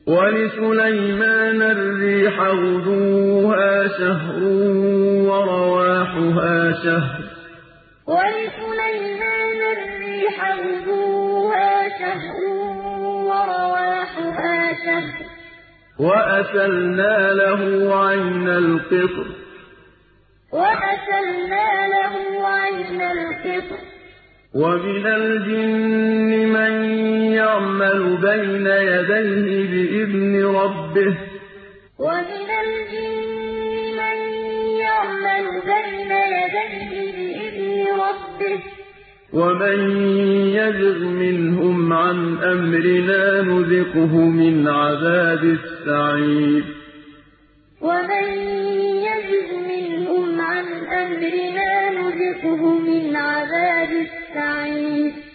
وَلِسُلَيْمَانَ الرِّيحَ غُدُوُّهَا شَهْرٌ وَرَوَاحُهَا شَهْرٌ ۖ وَلِسُلَيْمَانَ الرِّيحَ غُدُوُّهَا شَهْرٌ وَرَوَاحُهَا شَهْرٌ ۖ وَأَسَلْنَا لَهُ عَيْنَ الْقِطْرِ ۖ وَمِنَ الْجِنِّ مَن يَعْمَلُ بَيْنَ يَدَيْهِ بِإِذْنِ رَبِّهِ ۖ وَمَن يَزِغْ مِنْهُمْ عَنْ أَمْرِنَا نُذِقْهُ مِنْ عَذَابِ السَّعِيرِ وَمَن يَزِغْ مِنْهُمْ عَنْ أَمْرِنَا نُذِقْهُ مِنْ عَذَابِ السَّعِيرِ